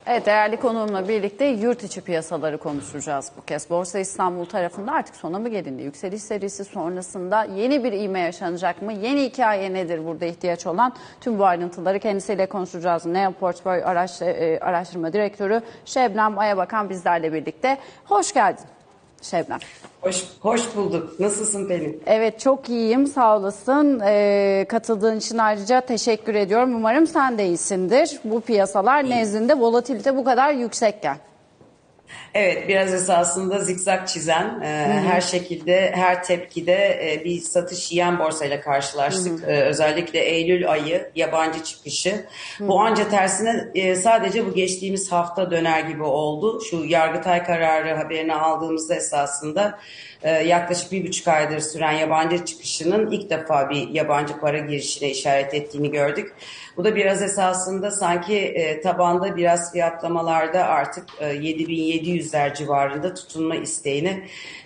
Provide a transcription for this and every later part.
Evet, değerli konuğumla birlikte yurt içi piyasaları konuşacağız bu kez. Borsa İstanbul tarafında artık sona mı gelindi? Yükseliş serisi sonrasında yeni bir ivme yaşanacak mı? Yeni hikaye nedir burada ihtiyaç olan? Tüm bu ayrıntıları kendisiyle konuşacağız. Neo Portföy Araştırma Direktörü Şebnem Ayabakan bizlerle birlikte. Hoş geldin Şebnem. Hoş bulduk. Nasılsın Pelin? Evet, çok iyiyim. Sağ olasın. Katıldığın için ayrıca teşekkür ediyorum. Umarım sen de iyisindir. Bu piyasalar nezdinde volatilite bu kadar yüksekken. Evet, biraz esasında zikzak çizen, her şekilde, her tepkide bir satış yiyen borsayla karşılaştık. Özellikle Eylül ayı yabancı çıkışı. Bu anca tersine sadece bu geçtiğimiz hafta döner gibi oldu. Şu Yargıtay kararı haberini aldığımızda esasında yaklaşık 1,5 aydır süren yabancı çıkışının ilk defa bir yabancı para girişine işaret ettiğini gördük. Bu da biraz esasında sanki tabanda biraz fiyatlamalarda artık 7.700'ler civarında tutunma isteğini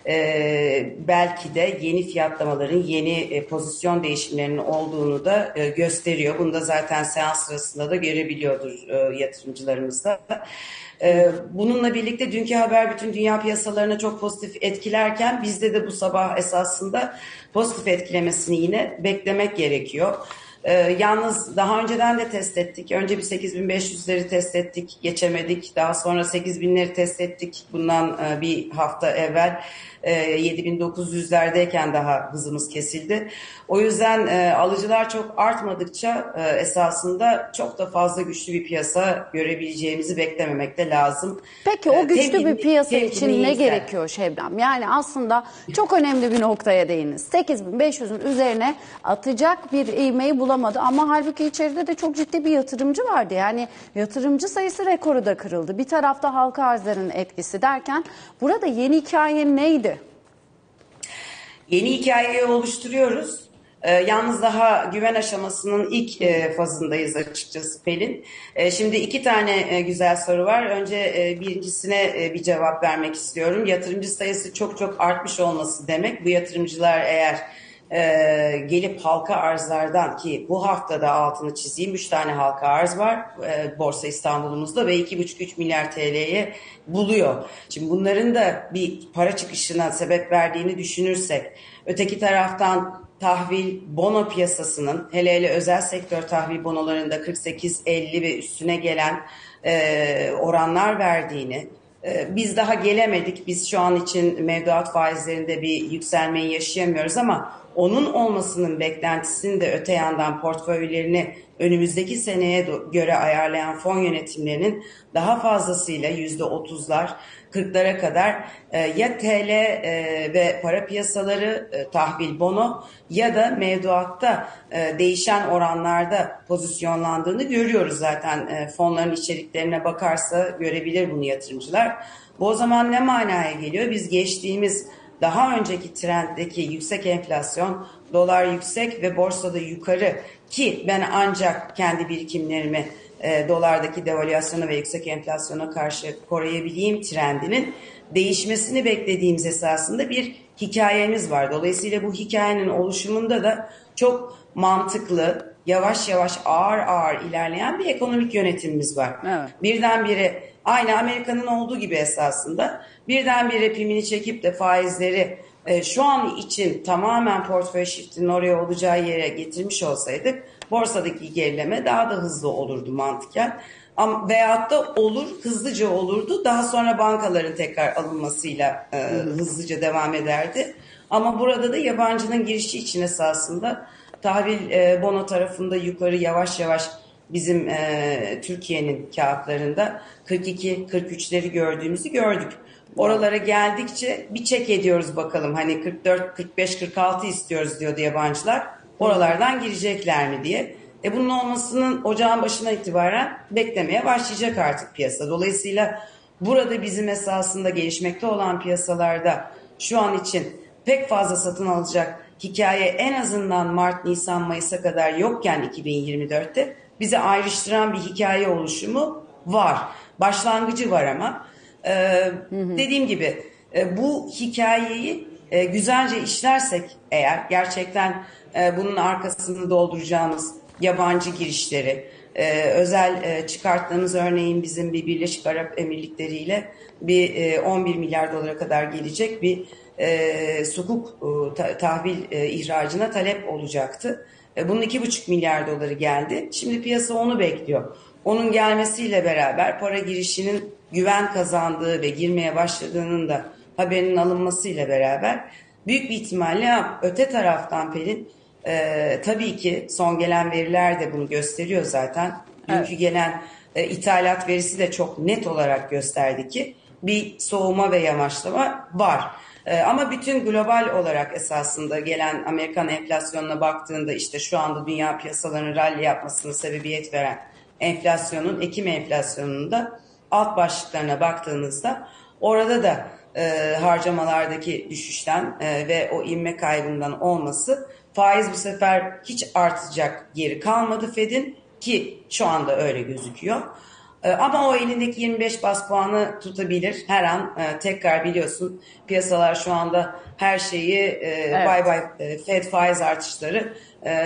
belki de yeni fiyatlamaların, yeni pozisyon değişimlerinin olduğunu da gösteriyor. Bunu da zaten seans sırasında da görebiliyordur yatırımcılarımız da. Bununla birlikte dünkü haber bütün dünya piyasalarına çok pozitif etkilerken bizde de bu sabah esasında pozitif etkilemesini yine beklemek gerekiyor. Yalnız daha önceden de test ettik. Önce bir 8.500'leri test ettik, geçemedik. Daha sonra 8.000'leri test ettik. Bundan bir hafta evvel 7.900'lerdeyken daha hızımız kesildi. O yüzden alıcılar çok artmadıkça esasında çok da fazla güçlü bir piyasa görebileceğimizi beklememek de lazım. Peki o güçlü bir piyasa için ne gerekiyor Şebnem? Yani aslında çok önemli bir noktaya değiniz. 8.500'ün üzerine atacak bir ivmeyi bulamadı ama halbuki içeride de çok ciddi bir yatırımcı vardı. Yani yatırımcı sayısı rekoru da kırıldı. Bir tarafta halka arzların etkisi derken burada yeni hikaye neydi? Yeni hikayeyi oluşturuyoruz. Yalnız daha güven aşamasının ilk fazındayız açıkçası Pelin. Şimdi iki tane güzel soru var. Önce birincisine bir cevap vermek istiyorum. Yatırımcı sayısı çok çok artmış olması demek. Bu yatırımcılar eğer gelip halka arzlardan, ki bu haftada altını çizeyim, 3 tane halka arz var Borsa İstanbul'umuzda ve 2,5-3 milyar TL'ye buluyor. Şimdi bunların da bir para çıkışına sebep verdiğini düşünürsek, öteki taraftan tahvil bono piyasasının, hele özel sektör tahvil bonolarında 48-50 ve üstüne gelen oranlar verdiğini, biz daha gelemedik. Biz şu an için mevduat faizlerinde bir yükselmeyi yaşayamıyoruz ama onun olmasının beklentisini de öte yandan portföylerini önümüzdeki seneye göre ayarlayan fon yönetimlerinin daha fazlasıyla %30'lar, 40'lara kadar ya TL ve para piyasaları, tahvil bono ya da mevduatta değişen oranlarda pozisyonlandığını görüyoruz zaten. Fonların içeriklerine bakarsa görebilir bunu yatırımcılar. Bu o zaman ne manaya geliyor? Biz geçtiğimiz daha önceki trenddeki yüksek enflasyon, dolar yüksek ve borsada yukarı, ki ben ancak kendi birikimlerimi dolardaki devalüasyona ve yüksek enflasyona karşı koruyabileyim trendinin değişmesini beklediğimiz esasında bir hikayemiz var. Dolayısıyla bu hikayenin oluşumunda da çok mantıklı, yavaş yavaş ağır ağır ilerleyen bir ekonomik yönetimimiz var. Evet. Birdenbire aynı Amerika'nın olduğu gibi esasında birdenbire pimini çekip de faizleri şu an için tamamen portföy shift'inin oraya olacağı yere getirmiş olsaydık borsadaki gerileme daha da hızlı olurdu mantıken. Veyahut da olur, hızlıca olurdu. Daha sonra bankaların tekrar alınmasıyla hızlıca devam ederdi. Ama burada da yabancının girişi için esasında tahvil bono tarafında yukarı yavaş yavaş bizim Türkiye'nin kağıtlarında 42-43'leri gördüğümüzü gördük. Oralara geldikçe bir çek ediyoruz bakalım. Hani 44, 45, 46 istiyoruz diyordu yabancılar. Oralardan girecekler mi diye. Bunun olmasının ocağın başına itibaren beklemeye başlayacak artık piyasa. Dolayısıyla burada bizim esasında gelişmekte olan piyasalarda şu an için pek fazla satın alacak hikaye en azından Mart, Nisan, Mayıs'a kadar yokken 2024'te bizi ayrıştıran bir hikaye oluşumu var. Başlangıcı var ama dediğim gibi bu hikayeyi güzelce işlersek eğer gerçekten bunun arkasını dolduracağımız yabancı girişleri, özel çıkarttığımız örneğin bizim bir Birleşik Arap Emirlikleri ile bir 11 milyar dolara kadar gelecek bir sukuk tahvil ihracına talep olacaktı. Bunun 2,5 milyar doları geldi. Şimdi piyasa onu bekliyor. Onun gelmesiyle beraber para girişinin güven kazandığı ve girmeye başladığının da haberinin alınmasıyla beraber büyük bir ihtimalle öte taraftan Pelin tabii ki son gelen veriler de bunu gösteriyor zaten. Dünkü Evet. gelen ithalat verisi de çok net olarak gösterdi ki bir soğuma ve yavaşlama var. Ama bütün global olarak esasında gelen Amerikan enflasyonuna baktığında işte şu anda dünya piyasalarının rally yapmasına sebebiyet veren enflasyonun, Ekim enflasyonunun da alt başlıklarına baktığınızda orada da harcamalardaki düşüşten ve o inme kaybından olması faiz bu sefer hiç artacak yeri kalmadı Fed'in ki şu anda öyle gözüküyor. Ama o elindeki 25 bas puanı tutabilir. Her an tekrar biliyorsun piyasalar şu anda her şeyi Evet. bay bay Fed faiz artışları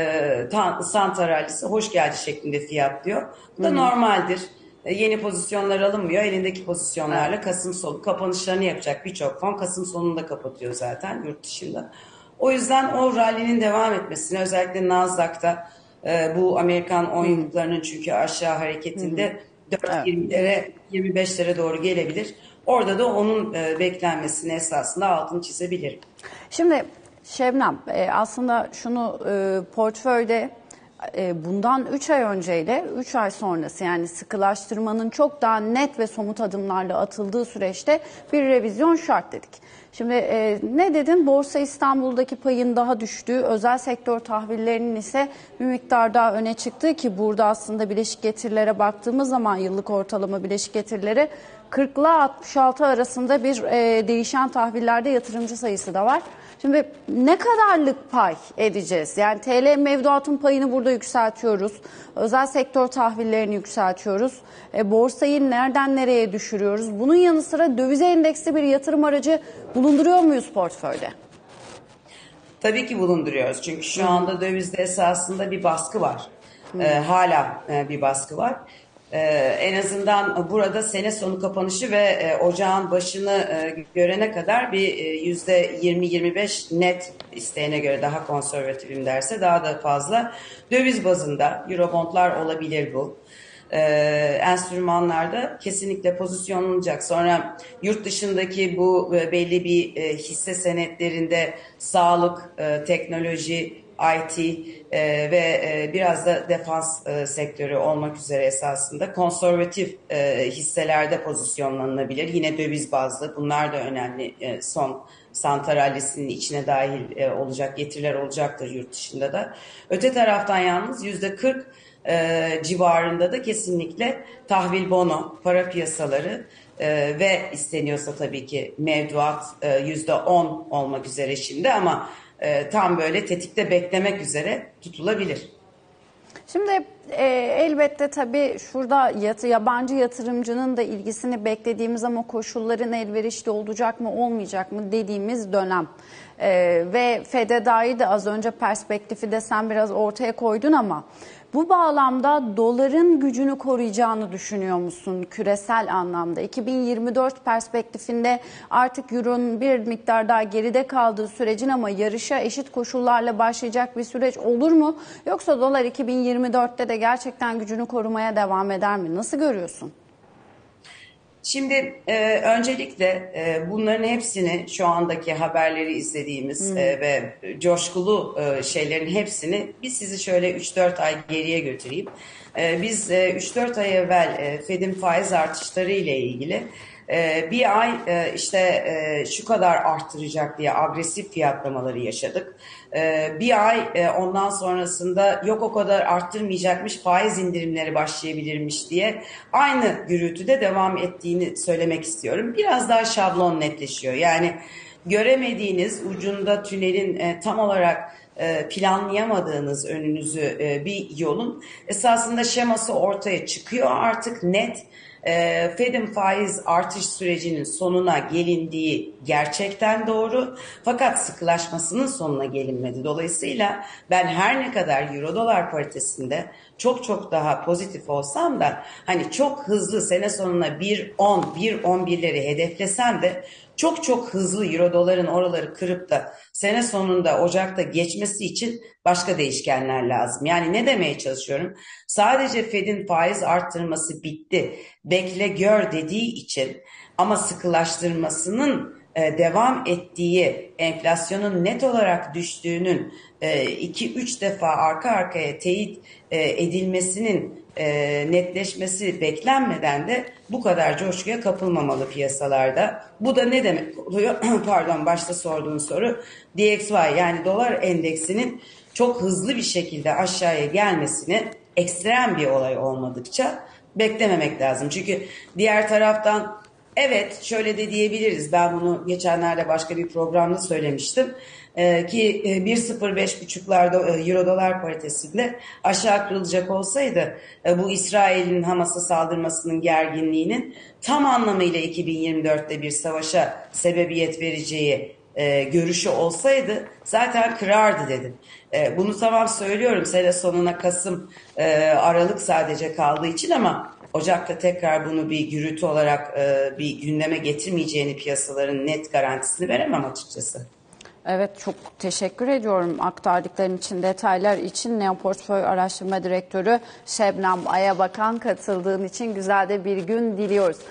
Santa rallisi hoş geldi şeklinde fiyatlıyor. Bu da normaldir. Yeni pozisyonlar alınmıyor. Elindeki pozisyonlarla Kasım sonu kapanışlarını yapacak birçok fon Kasım sonunda kapatıyor zaten yurt dışında. O yüzden o rallinin devam etmesine özellikle Nasdaq'ta bu Amerikan 10 yıllıklarının çünkü aşağı hareketinde 4.20'lere 25'lere doğru gelebilir. Orada da onun beklenmesini esasında altını çizebilirim. Şimdi Şebnem, aslında şunu portföyde bundan 3 ay önceyle 3 ay sonrası, yani sıkılaştırmanın çok daha net ve somut adımlarla atıldığı süreçte bir revizyon şart dedik. Şimdi ne dedin? Borsa İstanbul'daki payın daha düştüğü, özel sektör tahvillerinin ise bir miktar daha öne çıktığı ki burada aslında bileşik getirilere baktığımız zaman yıllık ortalama bileşik getirileri 40 ile 66 arasında bir değişen tahvillerde yatırımcı sayısı da var. Şimdi ne kadarlık pay edeceğiz? Yani TL mevduatın payını burada yükseltiyoruz. Özel sektör tahvillerini yükseltiyoruz. Borsayı nereden nereye düşürüyoruz? Bunun yanı sıra dövize endeksli bir yatırım aracı bulunduruyor muyuz portföyde? Tabii ki bulunduruyoruz. Çünkü şu anda dövizde esasında bir baskı var. Hala bir baskı var. En azından burada sene sonu kapanışı ve ocağın başını görene kadar bir %20-25 net, isteyene göre daha konservatifim derse daha da fazla döviz bazında Eurobondlar olabilir bu. Enstrümanlarda kesinlikle pozisyonlanacak. Sonra yurt dışındaki bu belli bir hisse senetlerinde sağlık, teknoloji, IT ve biraz da defans sektörü olmak üzere esasında konservatif hisselerde pozisyonlanabilir. Yine döviz bazlı. Bunlar da önemli. Son Santa rallisinin içine dahil olacak getiriler olacaktır yurt dışında da. Öte taraftan yalnız %40 civarında da kesinlikle tahvil bono, para piyasaları ve isteniyorsa tabii ki mevduat %10 olmak üzere şimdi ama tam böyle tetikte beklemek üzere tutulabilir. Şimdi elbette tabii şurada yabancı yatırımcının da ilgisini beklediğimiz ama koşulların elverişli olacak mı olmayacak mı dediğimiz dönem. Ve FED'e dair de az önce perspektifi de sen biraz ortaya koydun ama bu bağlamda doların gücünü koruyacağını düşünüyor musun küresel anlamda? 2024 perspektifinde artık Euro'nun bir miktar daha geride kaldığı sürecin ama yarışa eşit koşullarla başlayacak bir süreç olur mu? Yoksa dolar 2024'te de gerçekten gücünü korumaya devam eder mi? Nasıl görüyorsun? Şimdi öncelikle bunların hepsini şu andaki haberleri izlediğimiz ve coşkulu şeylerin hepsini biz sizi şöyle 3-4 ay geriye götüreyim. Biz 3-4 ay evvel Fed'in faiz artışları ile ilgili bir ay işte şu kadar arttıracak diye agresif fiyatlamaları yaşadık. Bir ay ondan sonrasında yok o kadar arttırmayacakmış, faiz indirimleri başlayabilirmiş diye aynı gürültüde devam ettiğini söylemek istiyorum. Biraz daha şablon netleşiyor. Yani göremediğiniz ucunda tünelin tam olarak planlayamadığınız önünüzü bir yolun esasında şeması ortaya çıkıyor artık net. Fed'in faiz artış sürecinin sonuna gelindiği gerçekten doğru. Fakat sıkılaşmasının sonuna gelinmedi. Dolayısıyla ben her ne kadar euro dolar paritesinde çok çok daha pozitif olsam da hani çok hızlı sene sonuna 1.10, 1.11'leri hedeflesem de çok çok hızlı euro doların oraları kırıp da sene sonunda Ocak'ta geçmesi için başka değişkenler lazım. Yani ne demeye çalışıyorum? Sadece Fed'in faiz arttırması bitti, bekle gör dediği için ama sıkılaştırmasının devam ettiği, enflasyonun net olarak düştüğünün 2-3 defa arka arkaya teyit edilmesinin netleşmesi beklenmeden de bu kadar coşkuya kapılmamalı piyasalarda. Bu da ne demek oluyor? Pardon, başta sorduğun soru. DXY yani dolar endeksinin çok hızlı bir şekilde aşağıya gelmesini ekstrem bir olay olmadıkça beklememek lazım. Çünkü diğer taraftan evet şöyle de diyebiliriz. Ben bunu geçenlerde başka bir programda söylemiştim. Ki 1.05.5'larda euro dolar paritesinde aşağı kırılacak olsaydı bu İsrail'in Hamas'a saldırmasının gerginliğinin tam anlamıyla 2024'te bir savaşa sebebiyet vereceği görüşü olsaydı zaten kırardı dedim. Bunu tamam söylüyorum sene sonuna Kasım, Aralık sadece kaldığı için ama Ocak'ta tekrar bunu bir gürültü olarak bir gündeme getirmeyeceğini piyasaların net garantisini veremem açıkçası. Evet, çok teşekkür ediyorum aktardıkların için, detaylar için. Neo Portföy Araştırma Direktörü Şebnem Ayabakan katıldığın için güzel de bir gün diliyoruz.